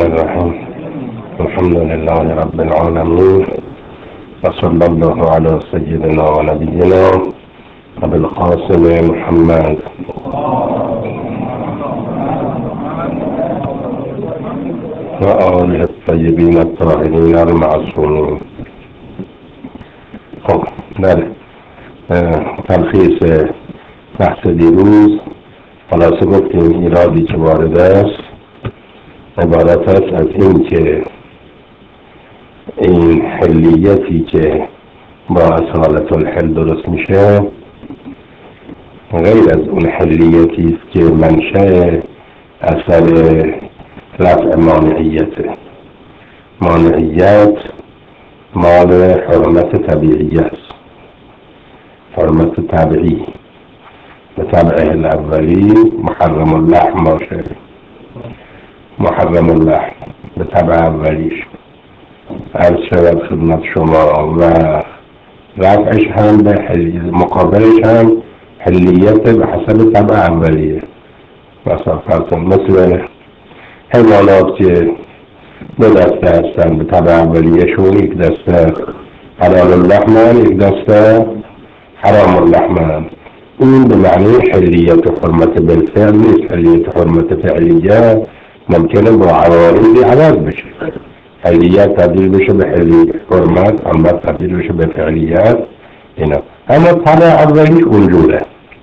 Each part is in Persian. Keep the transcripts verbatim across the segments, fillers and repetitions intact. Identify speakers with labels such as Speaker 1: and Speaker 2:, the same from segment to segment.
Speaker 1: الرحيم. الحمد لله رب العالمين، وصلى الله على سيدنا ونبينا أبي القاسم محمد وآله الطيبين الطاهرين المعصومين. خب بله، تلخیص بحث دیروز خلاصه گفتیم ایرادی که وارد است عبارت است از این که این حلیتی که با اصالت الحل درست میشه غیر از اون حلیتی است که منشأ اثر رفع مانعیته. مانعیت مال حرمت طبیعی است، حرمت طبیعی به طبعه الاولی محرم اللحم باشه، محرم اللحم به طبع اولیش عرض شود خدمت شما، و رفعش هم به حلیت، مقابلش هم حلیت به حسب طبع اولیه. مثلا فرضاً مثل حیوانات که دو دسته هستن به طبع اولیهشون، یک دسته حلال اللحم، یک دسته حرام اللحم. این به معنی حلیت و حرمت بالفعل نیست، حلیت و حرمت فعلیه ممکنه با عوارضی عوض بشه. حلیت تبدیل بشه به حلیت، حرمت حرمت تبدیل بشه به فعلیت. اینا اما طبع اولیش اونجوره.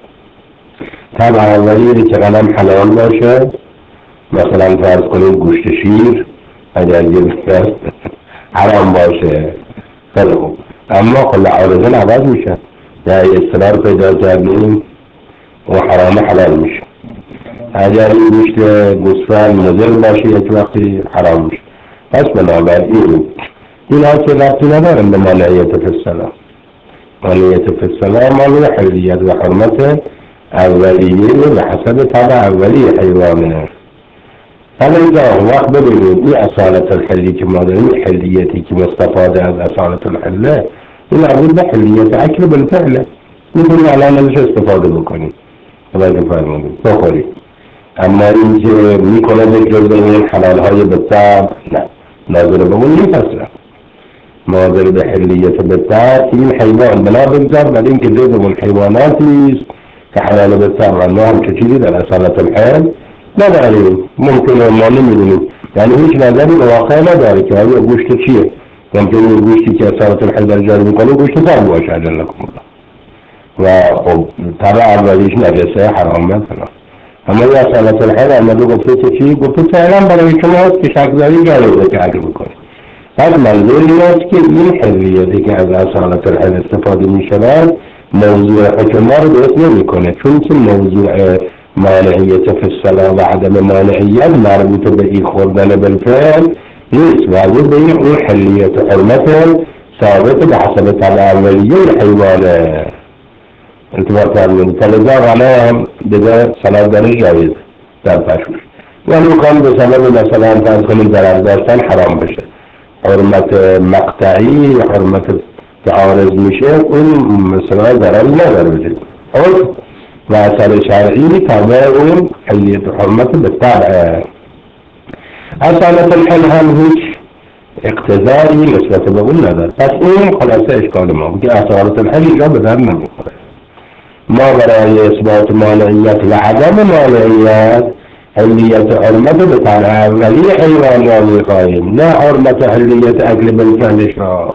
Speaker 1: طبع اولی که غنم حلال باشه، مثلا فرض کنیم گوشت شیر اگر یه حرام باشه خیلی خوب، اما خلا عارضه عوض میشه، یا اصرار پیدا کردیم و حرام حلال میشه. اگر این گوشت گوسفند مضر باشه یک وقتی حرام میشه. پس بنابراین این ها که ربطی ندارن به مانعیت فی السلام. مانعیت فی السلام مال حلیت و حرمت اولیه به حسب طبع اولیه حیوانه. حالا اینجا وقت ببینید این اصالت الحلی که ما داریم، حلیتی که مستفاده از اصالت الحله، این مربوط به حلیت اکل بالفعله. میتونیم الان ازش استفاده بکنیم توجه فرمودید بخوریم، اما این که میکنه به جز این حلال های بطب نه، ناظر به اون نیست اصلا. ناظر به حلیت بطب این حیوان بنا بگذار، ولی این که جز اون حیواناتی که حلال بطب و ما هم که چیزی در اصالت الحل نداریم، ممکنه ما نمیدونیم، یعنی هیچ نظری به واقع نداره که آیا گوشت چیه. ممکنه گوشتی که اصالت الحل در جاری میکنه گوشت سر باشه اجلکم الله، و خب طبع اولیش نجسه حرامه فلان. اما یا اصالت الحل آمده گفته که چی؟ گفته فعلا برای شما هست که شکلاری جایزه که عقل بکنید. بعد منظور این است که این حلیتی که از اصالت الحل استفاده میشود موضوع حکم ما رو درست نمیکنه، چون که موضوع مانعیت فی الصلاة و عدم مانعیت مربوط به این خوردن بالفعل نیست، مربوط به این اون حلیت و حرمت ثابت به حسب طبع اولیه حیوانه. انتباه فرمودید. فلذا غنا هم دیگه صلاة درش جایز در پشوش، ولی کام به سبب مثلا فرض کنید ضرر داشتن حرام بشه، حرمت مقطعی حرمت که عارض میشه اون مثلا ضرری نداره بشه و اثر شرعی تابع اون حلیت و حرمت به طبع. اصالت الحل هم هیچ اقتضایی نسبت به اون نداره. پس این خلاصه اشکال ما که اصالت الحل اینجا به در نمیخوره. ما برای اثبات مانعیت و عدم مانعیت حلیت و حرمت به طبع اولی حیوان را میخواهیم، نه حرمت حلیت اکل بالفعلش را.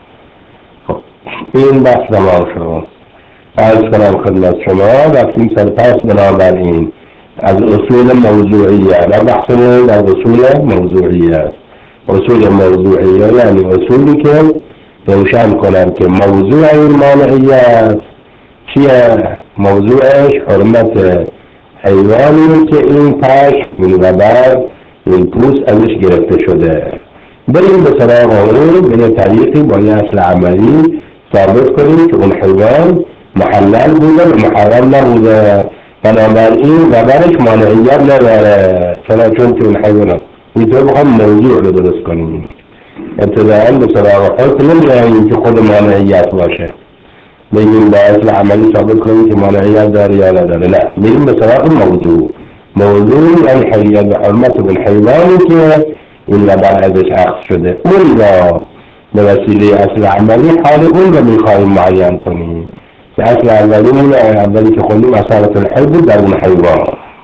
Speaker 1: این بحث تمام شد. عرض کنم خدمت شما رفتیم سرپس بنابراین از اصول موضوعیت و بحثمون از اصول موضوعیت. اصول موضوعیت یعنی اصولی که روشن کنم که موضوع این مانعیت چیه؟ موضوعش حرمت حیوانی که این پشم این غبر این پوست ازش گرفته شده. بریم به سراغ اون به طریقی با یه اصل عملی ثابت کنیم که اون حیوان محلل بوده و محرم نبوده، بنابراین غبرش مانعیت نداره. چرا؟ چون که اون حیوان میتونه بخوام موضوع رو درست کنیم. ابتداعا به سراغ خود نمیاییم که خود مانعیت باشه، بگیم با اصل عملی ثابت کنیم که مانعیت داره یا نداره، نه، بگیم به سراغ موضوع. موضوع یعنی حلیت و حرمت اون حیوانی که این لبن ازش عقد شده، اون را به وسیله اصل عملی حال اون رو میخواهیم معین کنیم که اصل اولیمون اولی که خوندیم اصالت الحل بود در اون حیوان.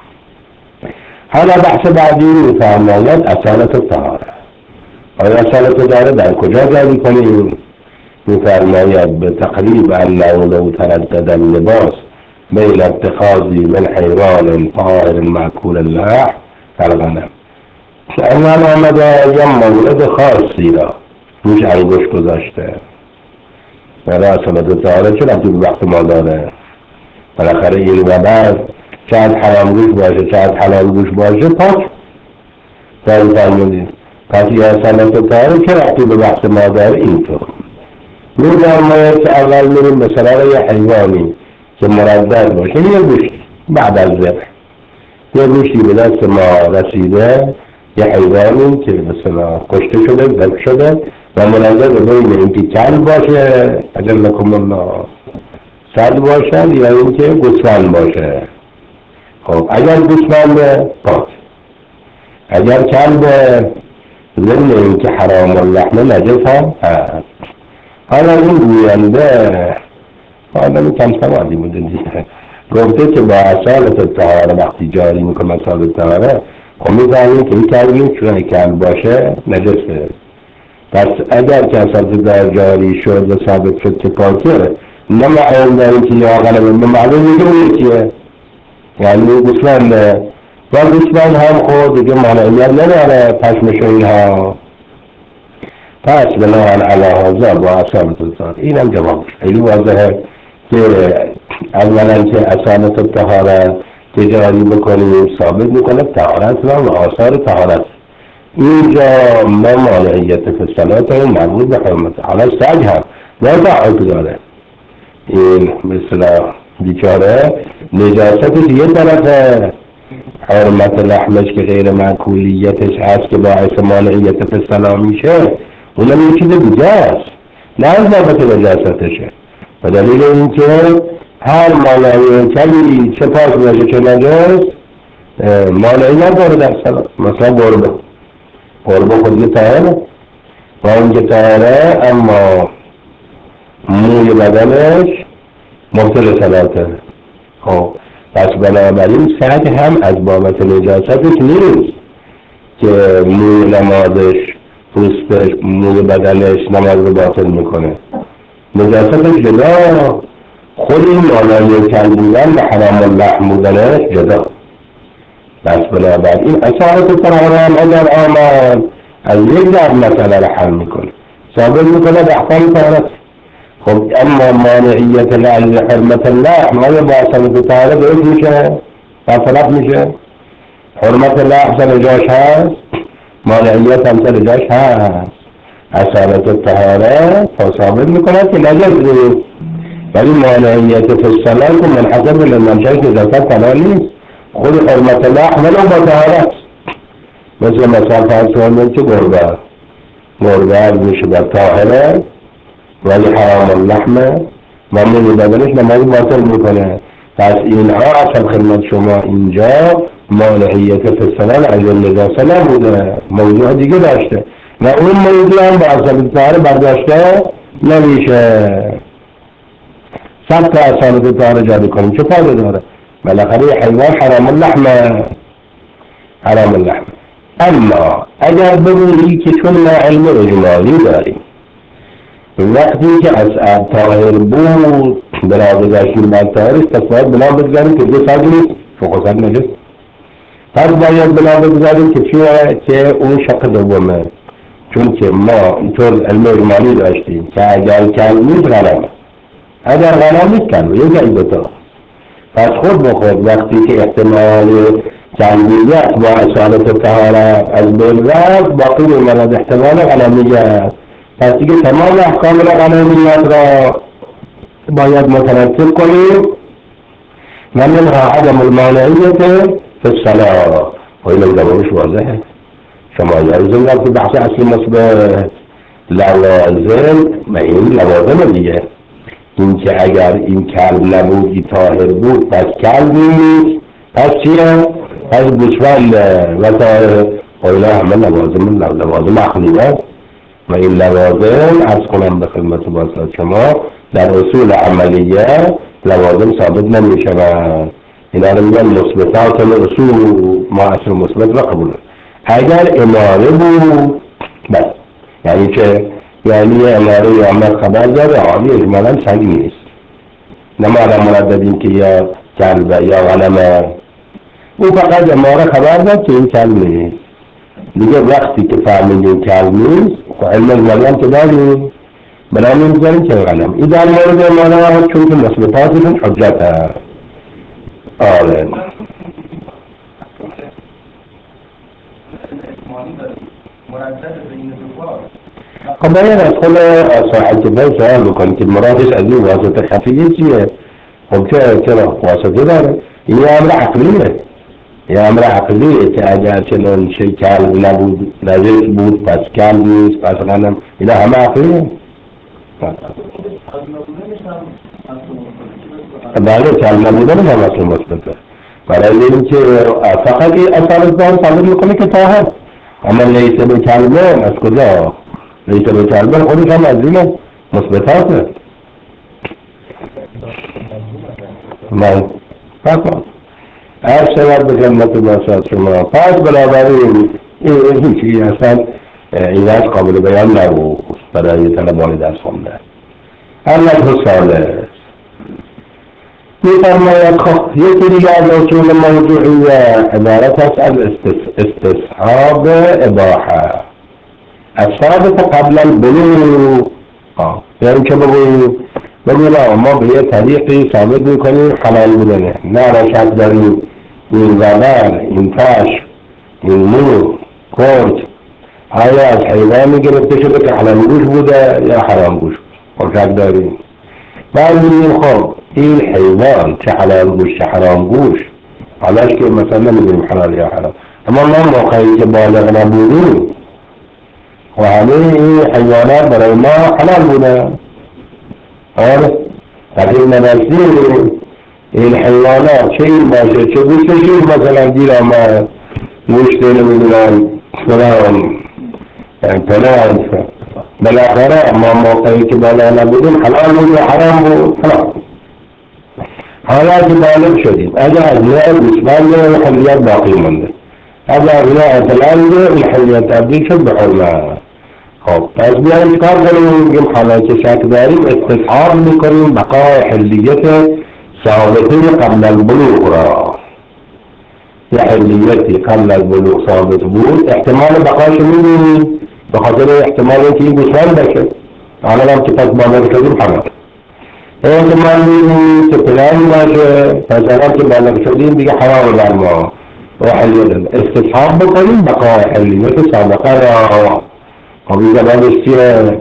Speaker 1: حالا بحث بعدی میفرماید اصالت الطهاره. آیا اصالت الطهاره در کجا جاری کنیم؟ میفرماید به تقریب انه لو تردد اللباس بین اتخاذی من حیوان طاهر مأکول اللحم کالغنم. اول آمده یه مورد خاصی را روش انگشت گذاشته. برای اصالت الطهاره چه ربطی به وقت ما داره؟ بالاخره این وبر شاید حرام گوش باشه شاید حلال گوش باشه پاک داری فرمودید. پس یه اصالت الطهاره چه ربطی به وقت ما داره؟ اینطور می‌فرماید که اول میریم به سراغ یه حیوانی که مردد باشه، یه گوشت بعد از ذبح یه گوشتی به دست ما رسیده، یه حیوانی که مثلا کشته شده ذبح شده و منظر بین اینکه کلب باشه اجلکم الله صد باشد یا اینکه گوسفند باشه. خب اگر گوسفند پاک، اگر کلب ضمن اینکه حرام اللحم نجس هم هست. حالا این گوینده آدم کم سوادی بوده دیگه گفته که با اصالت الطهاره وقتی جاری میکنم اصالت الطهاره خب میفهمیم که این کلبی چون کلب باشه نجسه. پس اگر که اصالت الطهاره جاری شد و ثابت شد که پاکه نه معلوم داریم که یا غلبه معلوم میگه اون یکیه یعنی گوسفنده و گوسفند هم خود دیگه مانعیت نداره پشمش و اینها. پس بناهن علی هذا با اصالت الطهاره این هم جوابش خیلی واضحه که اولا که اصالت الطهاره که جاری بکنیم ثابت میکنه طهارت را و آثار طهارت. اینجا ما مانعیت فصلات و مربوط به حرمت. حالا سگ هم نه تعاقب داره، این مثلا بیچاره نجاستش یه طرفه، حرمت لحمش که غیر مأکولیتش هست که باعث مانعیت فصلا میشه اونم یه چیز دیگه است نه از بابت نجاستشه. و دلیل اینکه هر مانعی کلی چه پاک باشه چه نجاس مانعیت داره در صلاح. مثلا گربه گربه خود یه طاهره و اون که طاهره اما موی بدنش مبطل صلاته. خب پس بنابراین سگ هم از بابت نجاستش نیست که موی نمازش پوستش موی بدنش نماز رو باطل میکنه. نجاستش جدا، خود این مانعی کل بودن به حرام اللحم بودنش جدا. بس بنابراین اصالت الطهاره هم اگر آمد از یک در مسئله را حل میکنه ثابت میکنه به احکام طهارت. خب اما مانعیت لعل حرمت اللحم آیا با اصالت الطهاره درست میشه؟ برطرف میشه؟ حرمت لحم سر جاش هست، مانعیت هم سر جاش هست. اصالت الطهاره ثابت میکنه که نجس نیست، ولی مانعیت فصلا که منحصر به منشأ نجاست تنها نیست، خود حرمت لحم ولو با طهارت. مثل مثال فرض کنید که گربه گربه از میشه با طاهره ولی حرام اللحمه و موی بدنش نماز باطل میکنه. پس اینها اصلا خدمت شما اینجا مانعیت فصلا از نجاست نبوده، موضوع دیگه داشته و اون موضوع هم با اصالت الطهاره برداشته نمیشه. صد تا اصالت الطهاره جاری کنیم چه فایده داره؟ بالاخره حیوان حرام اللحم حرام اللحم. اما اگر بگویی که چون ما علم اجمالی داریم وقتی که از طاهر بود بنا بگذاشتیم بر طاهرش پس باید بنا بگذاریم که دو سگ نیست فقصد نجس. پس باید بنا بگذاریم که چیه که اون شق دومه، چون که ما اینطور علم اجمالی داشتیم که اگر کل نیست غنم اگر غنم نیست کل یه جایی دوتا. پس خود به خود وقتی که احتمال کلیت با اصالت الطهاره از بین رفت باقی میماند احتمال غنمیت. پس دیگه تمام احکام غنمیت را باید مترتب کنیم و منها عدم المانعیت فی الصلاة. و این جوابش واضحه. شما یلزم وقتی بحث اصلی مثبت لوازم و این لوازم دیگه این که اگر این کلب نبودی طاهر بود پس کلب نیست، پس چیه؟ پس گوسفند و طاهر. و اینا همه لوازم لوازم عقلیه و این لوازم عرض کنم به خدمت بازداد شما در اصول عملیه لوازم ثابت نمیشه و اینا رو میگن مثبتات اصول ما اصل مثبت را قبول. اگر اماره بود بس یعنی که یعنی اماره یا امت خبر داره عالی اجمالا سنگ نیست. نما آدم مرددین که یا کلبه یا غنمه او فقط اماره خبر داد که این کلب نیست. دیگه وقتی که فهمیدیم کلب نیست و علم المریم که داریم بنابراین میگذاریم که غنم این در مورد اماره چون که مثبتاتشون حجت هست. آره خب باید از خود صاحب باید سوال بکنی که مرادش از این واسطه خفیه چیه؟ خب چرا چرا واسطه داره؟ این امر عقلیه یه امر عقلیه که اگر چنان چه کلب نبود نجس بود پس کلب نیست پس غنم اینا همه عقلیه. بله کلب نبودن هم اصلا مثبته برای این که فقط این اثر دار ثابت میکنه که طاهر اما لیسه به کلبه از کجا؟ لیسه به کلبه خودش هم از این مثبتاته. من فقط هر شود به خدمت باشد شما پس بنابراین این هیچی اصلا این از قابل بیان نبود برای طلبان درس خونده. الله صالح می‌فرماید خب یکی دیگر از اصول موضوعیه عبارت است از استصحاب اباحه الثابت قبل البلوغ. یعنی که بگوییم بگوییم ما به یه طریقی ثابت میکنیم حلال بودنه نه را شک داریم این وبر این تش این مو کرد آیا از حیوانی گرفته شده که حلال گوش بوده یا حرام گوش خب شک داریم. بعد میگیم خب این حیوان چه حلال گوش چه حرام گوش حالاش که مثلا نمیدونیم حلال یا حرام اما ما موقعی که بالغ نبودیم و همه این حیوانات برای ما حلال بوده. آره تقریب نبستیم این حیوانات چه این باشه چه گوشتشی مثلا دیر آمد گوشت نمیدونم فلان فلان بالاخره ما موقعی که بالغ نبودیم حلال بود و حرام بود حلال. حالا که بالغ شدیم اگر از نوع گوسفند این حلیت باقی مونده اگر از نوع فلنگ این حلیت تبدیل شد به حرمت. خب پس بیایم چکار کنیم میگیم حالا که شک داریم استصحاب میکنیم بقای حلیت ثابته قبل البلوغ را. یه حلیتی قبل البلوغ ثابت بود احتمال بقایش میدونیم به خاطر احتمال اینکه این گوسفند بشه حالا هم که پس بالغ شدیم حرام احتمال میدونیم که پلان باشه پس هم که بالغ شدیم دیگه حرام بر ما و حلیت استصحاب بکنیم بقای حلیت سابقه را. خب این جوابش چیه؟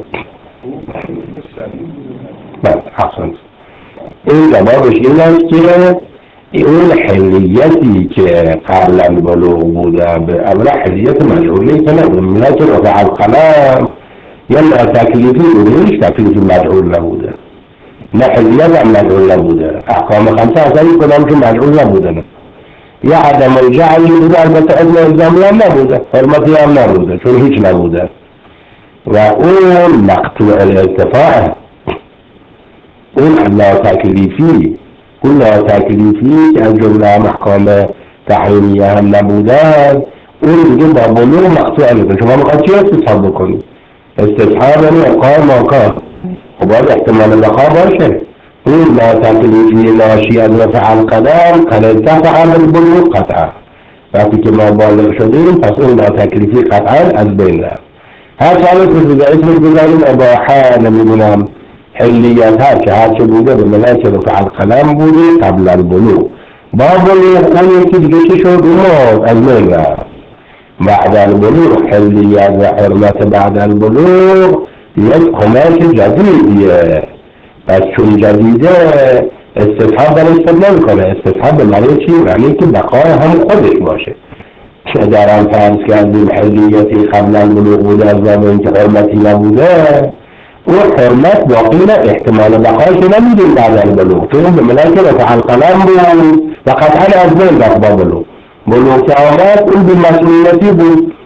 Speaker 1: بله احسنت این جوابش این است که اون حلیتی که قبل البلوغ بوده به اول حلیت مجهولی کنه ملت رفع القلم یا نه تکلیفی بوده هیچ تکلیفی مجهول نبوده نه حلیت هم مجهول نبوده احکام خمسه اصلا این کدام که مجهول نبوده یا عدم الجعلی بوده البته علم الزامی هم نبوده حرمتی هم نبوده چون هیچ نبوده و اون مقطوع الارتفاع اون لا تکلیفی اون لا تکلیفی که از جمله محکام تحریمیه هم نبودن اون دیگه با بلوغ مقطوع الارتفاع. شما میخواد چی استصحاب بکنید؟ استصحاب یعنی ابقای ماکان خب باید احتمال بقا باشه. اون لا تکلیفی ناشی از رفع القدم قد ارتفع البلوغ قطعا وقتی که ما بالغ شدیم پس اون لا تکلیفی قطعا از بین رفت. هر چالت بزرگه اسمش بزاریم اباحه نمیدونم حلیت هر که هر چه بوده به ملک رفع القلم بوده قبل البلوغ با بلوغ اون یکی دیگه چی شد اون از بین رفت. بعد البلوغ حلیت و حرمت بعد البلوغ یک خماش جدیدیه پس چون جدیده استصحاب در استدلال کنه. استصحاب به معنی چی؟ معنی که بقای هم خودش باشه که در هم فرض کردیم حلیتی قبل البلوغ بوده از باب اینکه حرمتی نبوده اون حرمت باقی نه احتمال بقایش نمیدیم بعد البلوغ چون به ملک رفع القلم بود و قطعا از بین رفت با بلوغ بلوغ که آمد اون بی مسئولیتی بود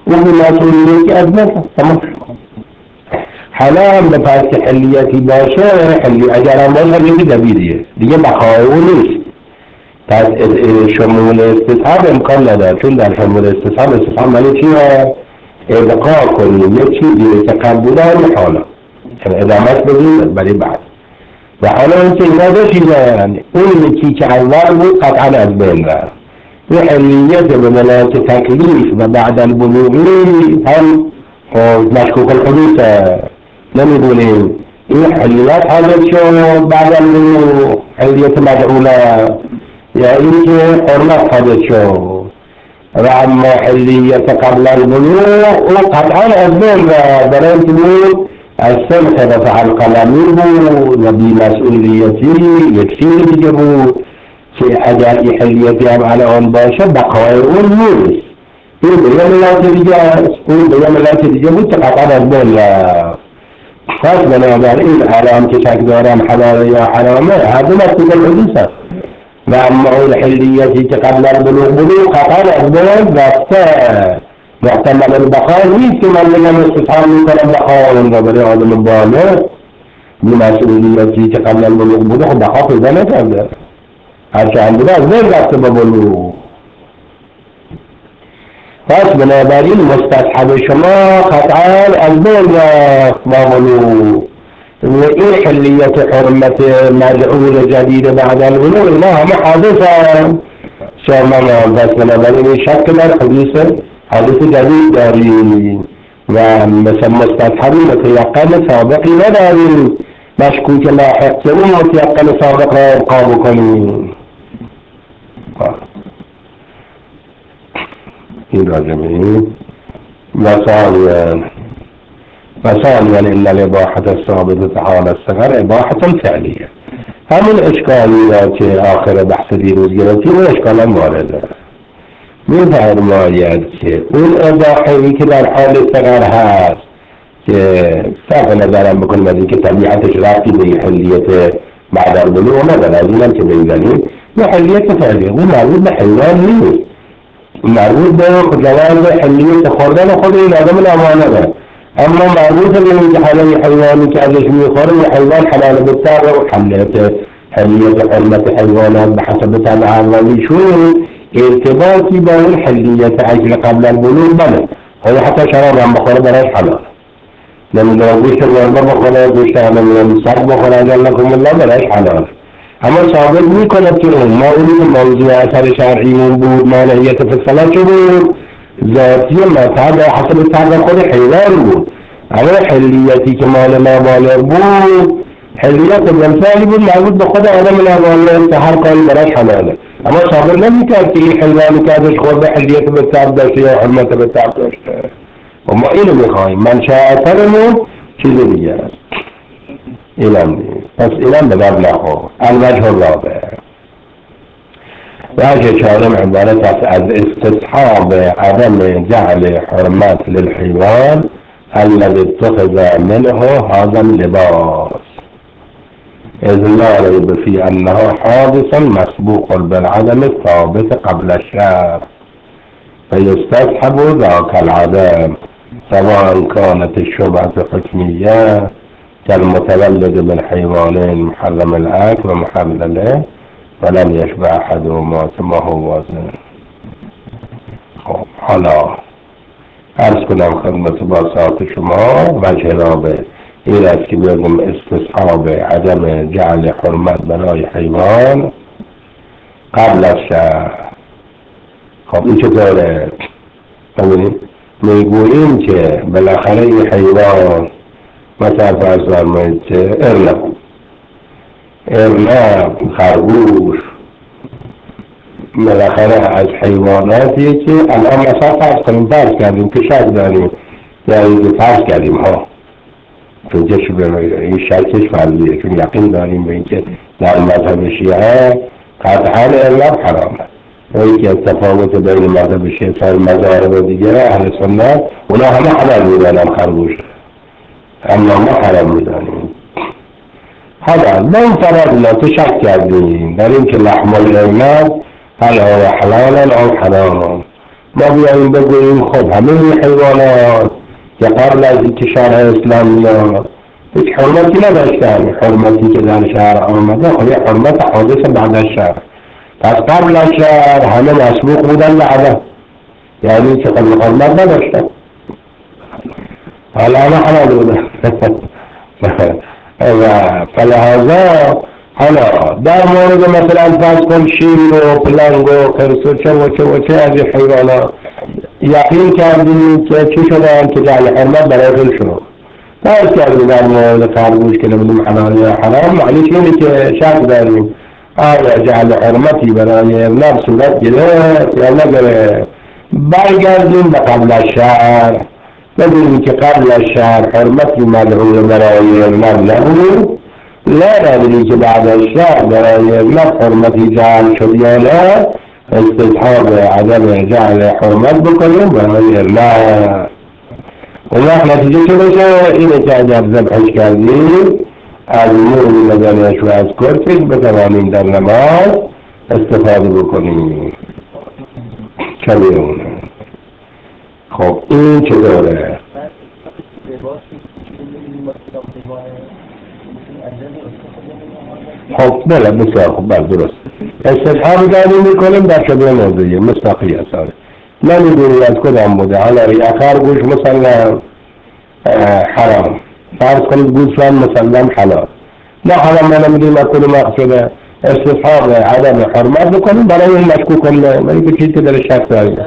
Speaker 1: اون مسئولیتی از من تمام. حالا هم به پس که حلیتی باشه، حلی اگر هم باشه حلیتی دبیریه دیگه، بقای اون نیست. پس شمول استصحاب امکان نداره، چون در شمول استصحاب استصحاب معنی چی ها؟ ابقا کنیم یه چیزی که قبوله هم حالا ادامت بدیم برای بعد. و حالا این که اینا دو چیزن، اون یکی که اول بود قطعا از بین رفت. این حلیت به ملاک تکلیف و بعد البلوغی هم مشکوک الحدوث نمیدونیم. این حلیت حاضر شد بعد البلوغ، حلیت مدعوله، یا این که حرمت حاضر شد. و اما حلیت قبل البلوغ او قطعا از بین رفت، برای اینکه بود از سمخ رفع القلمی بود و بی مسئولیتی یک چیز دیگه بود که اگر این حلیتی هم الان باشه بقای اون نیست. این به یه ملت دیگه است، اون به یه ملت دیگه بود که قطعا از بین رفت. پس بنابراین الان که شک دارم حلاله یا حرامه هر دو مشکوک الحدوث است. و اما اون حلیتی که قبل البلوغ بلوغ قطعا از بین رفته، محتمل البقا نیست که من بگم استصحاب میکنم بقا اون را برای آدم بالغ. این مسئولیتی که قبل البلوغ بوده خب بقا پیدا نکرده، هرچند بوده از بین رفته با بلوغ. پس بنابراین مستصحب شما قطعا از بین رفت با بلوغ. این حلیت حرمت مدعول جدید بعد البلوغ اینا همه حادثه شما. پس بنابراین شک در حدیث حدیث جدید داریم و مثل مستصحبی متیقن سابقی نداریم، مشکوک لاحق کنیم متیقن سابق را ابقا بکنیم. این راجبه این وثانیا وثانیا ان الاباحة الثابتة حال الصغر اباحة فعلیه. همون اشکالی را که آخر بحث دیروز گرفتیم اون اشکال هم وارده. می‌فرماید که اون اباحه‌ای که در حال صغر هست که صرف نظرم بکنیم از این که طبیعتش ربطی به حلیت بعد البلوغ نداره، از اینم که بگذاریم یه حلیت فعلیه، اون مربوط به حیوان نیست، مربوط به جواز حلیت خوردن خود این آدم نامانه، اما مربوط به این که حالا یه حیوانی که ازش میخوره یه حیوان حلال بسر و حلیت حلیت حرمت حیوانات به حسب طبع اولیشون ارتباطی با این حلیت اجل قبل البلوغ بله. حالا حتی شراب هم بخوره برایش حلال، نمیدونم گوشت گربه بخوره، گوشت نمیدونم سگ بخوره اگر لکم الله برایش حلال. اما ثابت میکند که اون ما اونی که موضوع اثر شرعیمون بود مانعیت فصلت چه بود؟ ذاتی مطبع حسب طبع خود حیوان بود. اما حلیتی که مال نابالغ بود حلیت بلسانی بود مربوط به خود آدم نابالغ که هر کاری برایش حلاله، اما ثابت نمیکرد که این حیوانی که ازش خورده حلیت به طبع داشته یا حرمت به طبع داشته. و ما اینو میخواییم، منشأ اثرمون چیز دیگه است، اینم نیست. پس اینم به باب نخور. الوجه الرابع وجه چهارم عبارت است از استصحاب عدم جعل حرمت للحیوان الذي اتخذ منه هذا اللباس اذ لا ريب في انه حادث مسبوق بالعدم الثابت قبل الشرع فيستصحب ذاك العدم سواء كانت الشبهة حكمية كالمتولد من حيوانين محرم الأكل ومحلله ولم يشبه أحدهما ثم هو وزن. حالا عرض کنم خدمت باسات شما وجه رابع این است که بگم استصحاب عدم جعل حرمت برای حیوان قبل از شرع. خب این چطوره؟ ببینید میگوییم که بالاخره این حیوان مثلا فرض فرمایید که ارنب ارنب خرگوش بالاخره از حیواناتیه که الان مثلا فرض کنیم فرض کردیم که شک داریم یا اینکه فرض کردیم ها چون چشم این شکش فرضیه چون یقین داریم به اینکه در مذهب شیعه قطعا ارنب حرامه و اینکه تفاوت بین مذهب شیعه سر مذاهب و دیگه اهل سنت اونا همه حلال میدانن خرگوش، اما ما حرام میدانیم. حالا من فرضنا تو شک کردیم در این که لحم الارنب هل هو حلالا او حراما، ما بیاییم بگوییم خب همه حیوانات که قبل از انتشار اسلام یا هیچ حرمتی نداشتن، حرمتی که در شهر آمده خب یه حرمت حادث بعد از شهر. پس قبل از شهر همه مسبوق بودن به عدم، یعنی که قبل حرمت نداشتن، حالا همه حلال بودن. فلهذا حالا در مورد مثلا فرض کن شیر و پلنگ و خرس و چه و چه و چه از این حیوانات یقین کردیم که چی شدن که جعل حرمت برایشون شد. فرض کردیم در مورد خرگوش که نمیدونم حلال یا حرام، معنیش اینه که شک داریم آیا جعل حرمتی برای نفس صورت گرفت یا نگرفت. برگردیم به قبل از شهر، ببینیم که قبل از شهر حرمتی مدعو برای نفس نبود، لا نداری که بعد از شهر برای نفس حرمتی جعل شد یا نه، استصحاب عدم جعل حرمت بکنیم برای نفس. اون وقت نتیجه چه بشه؟ اینه که اگر ذبحش کردیم از نور بدنش و از کرکش بتوانیم در نماز استفاده بکنیم. چلیونه خب این چطوره؟ خب بله بسیار خب بله درست استصحاب داریم میکنیم در شبه موضوعی مستقی اصاره نمیدونی از کدام بوده. حالا یا خرگوش مسلم حرام، فرض کنید گوسفند مسلم حلال، نه حرام نه نمیدونیم از کدام مقصده، استصحاب عدم حرمت بکنیم برای این مشکوک کنه ولی که چیز که در شک داریم.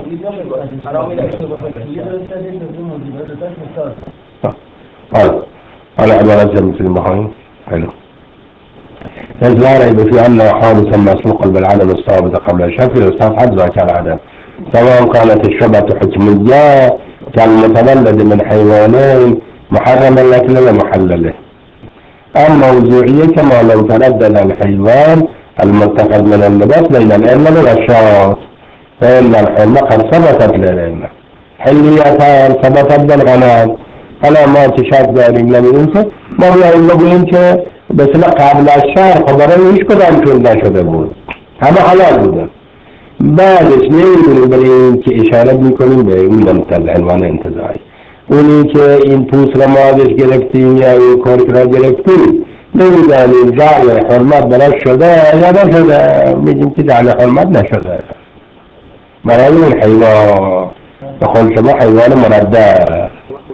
Speaker 1: حالا حالا عبارت جمع میتونیم بخواهیم حلو إذ لا ريب في أنه حادثا مسبوقا بالعدم الثابت قبل الشك يستفحد ذاك العدم، سواء كانت الشبهة حكمية كالمتولد من حيوانين محرما لكن لا محل له، أما موضوعية كما لو تردد الحيوان المتخذ من اللباس بين الأئمة والشاذ فإن الحرمة قد ثبتت للأئمة، حليتان ثبتت بالغنم فلا ما تشاك داریم نمیدونسه ما بیاییم بگوییم که به اصطلاح قبل از شهر خبرای هیچ کدام چون نشده بود، همه حلال بودن. بعدش نمیدونیم برای این که اشاره میکنیم به اون منطل عنوان انتزاعی، اونی که این پوست را ما ازش گرفتیم یا این کرک را گرفتیم نمیدانیم جعل حرمت براش شده یا نشده، میگیم که جعل حرمت نشده. برای اون حیوان بخون شما حیوان مردد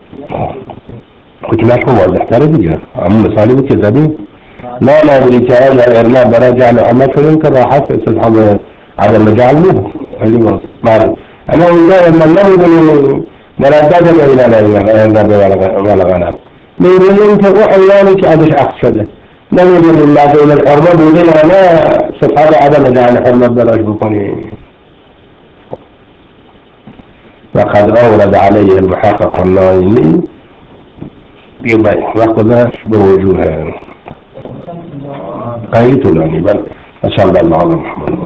Speaker 1: حکمش رو واضح تره دیگه، همون مثالی بود که زدیم لا نداری که اگر ارنا برای جعل حرمت شدیم که راحت استصحاب عدم جعل بود خیلی واضح. بله اما اونجا ارنا نمیدونیم مردد بین الارنا والغنم، میدونیم که او حیوانی که ازش اخذ شده، نمیدونیم لازم الحرمه بوده یا نه استصحاب عدم جعل حرمت براش بکنیم. وقد أورد عليه المحقق النائمي يبقى وقذاش بوجوه قيت لاني بل أشهد الله على محمد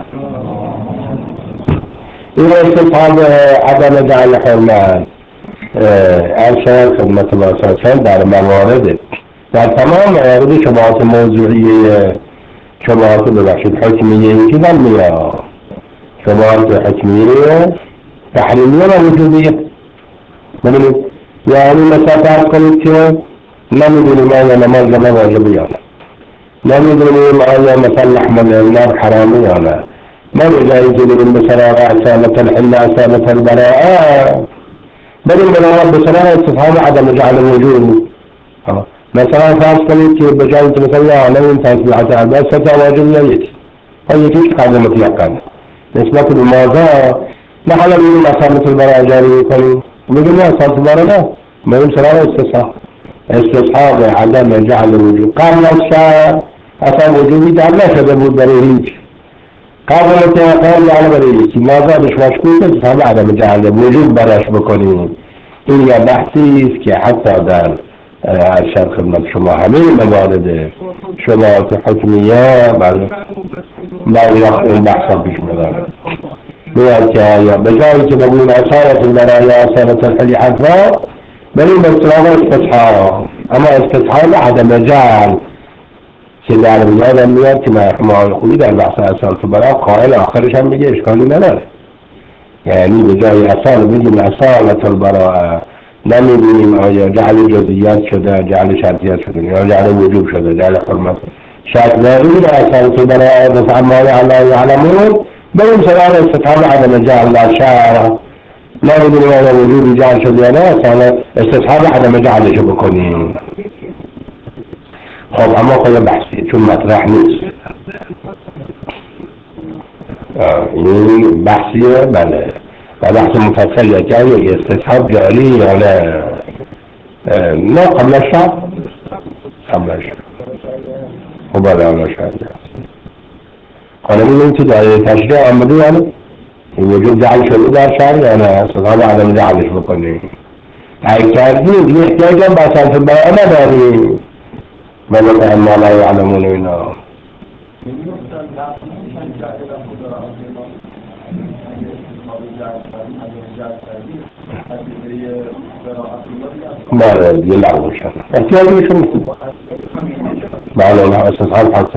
Speaker 1: إذا استصحاب عدم جعل حرمان أرشاد خدمة الله صلى الله عليه وسلم در موارد در تمام موارد شبهات موضوعية شبهات ببخشید حکمیه که در میاد شبهات حکمیه تحریمیه و وجودیه. ببینید یعنی مثلا فرض کنید که نمیدونیم آیا نماز جمعه واجبه یا نه، نمیدونیم آیا مثلا لحم النار حرامه یا نه، نمیدونیم که ببین مثلا اصالة الحل اصالة البراءه، بریم بنابرای بسرعه استصحاب عدم جعل وجود. مثلا فرض کنید که بجای که مثلا یا علم تسبیحات عباس ستا واجب یا یکی ها یکیش قدر مطلقا نسبت به ماذا نه حالا بگیم اصالة البراءه جاری میکنیم بگیم نه اصالة البراءه نه بریم سراغ استصحاب استصحاب عدم جعل وجود قبل از شهر اصلا وجودی جعل نشده بود برای هیچ قبل اتفاقان جعل برای یکی ماذا بش مشکوک استصحاب عدم جعل وجود براش بکنیم. این یه بحثی است که حتی در ارشاد خدمت شما همه موارد شبهات حکمیه برای این بحثا پیش می‌برد میاد که یا بجایی که بگویم اصالة البراءه یا اصالة الحل حرفا بریم به اصطلاح استصحاب، اما استصحاب عدم جعل که در یادم میاد که مرحوم آقای خویی در بحث اصالة البراءه قائل آخرش هم میگه اشکالی نداره یعنی به جای اصالة بگیم اصالة البراءة، نمی‌بینیم آیا جعل جزئیات شده، جعل شرطیات شده، یا جعل وجوب شده، جعل حرمت شرط داریم. اصالة البراءة دفع ما لا يعلمون بریم سراغ استفهام عدم جعل لا شعر، نمی‌بینیم آیا وجوب جعل شده یا نه، اصلا استفهام عدم جعلشو بکنیم. خب اما خود بحثیه چون مطرح نیست. این بحثیه بله، و بحث مفصلیه که آیا استصحاب جاری یا نه. نه قبل الشرط، قبل الشرط خب بله قبل الشرط. حالا می‌بینیم تو دایره تشریع آمده یعنی این وجود جعل شده در شرع یا نه، استفهام عدم جعلش بکنیم. اگه کردیم دیگه احتیاج هم بساط بیان نداریم بلکه ما لا یعلمون اینا. بله دیگه لغو شد احتیاجیشون نیست. بله نه استثال حاصل.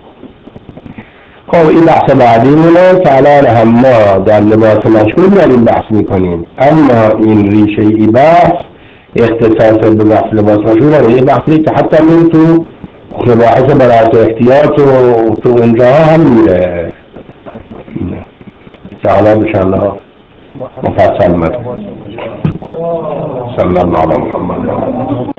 Speaker 1: خب این بحث بعدیمونه که الان هم ما در لباس مشغول داریم بحث میکنیم، اما این ریشه ای بحث اختصاص به بحث لباس مشغول داره. این بحثی که حتی من تو مباحث برات احتیاط و تو اونجا هم میره که حالا بشالله مفصل مد صلی الله علیه محمد.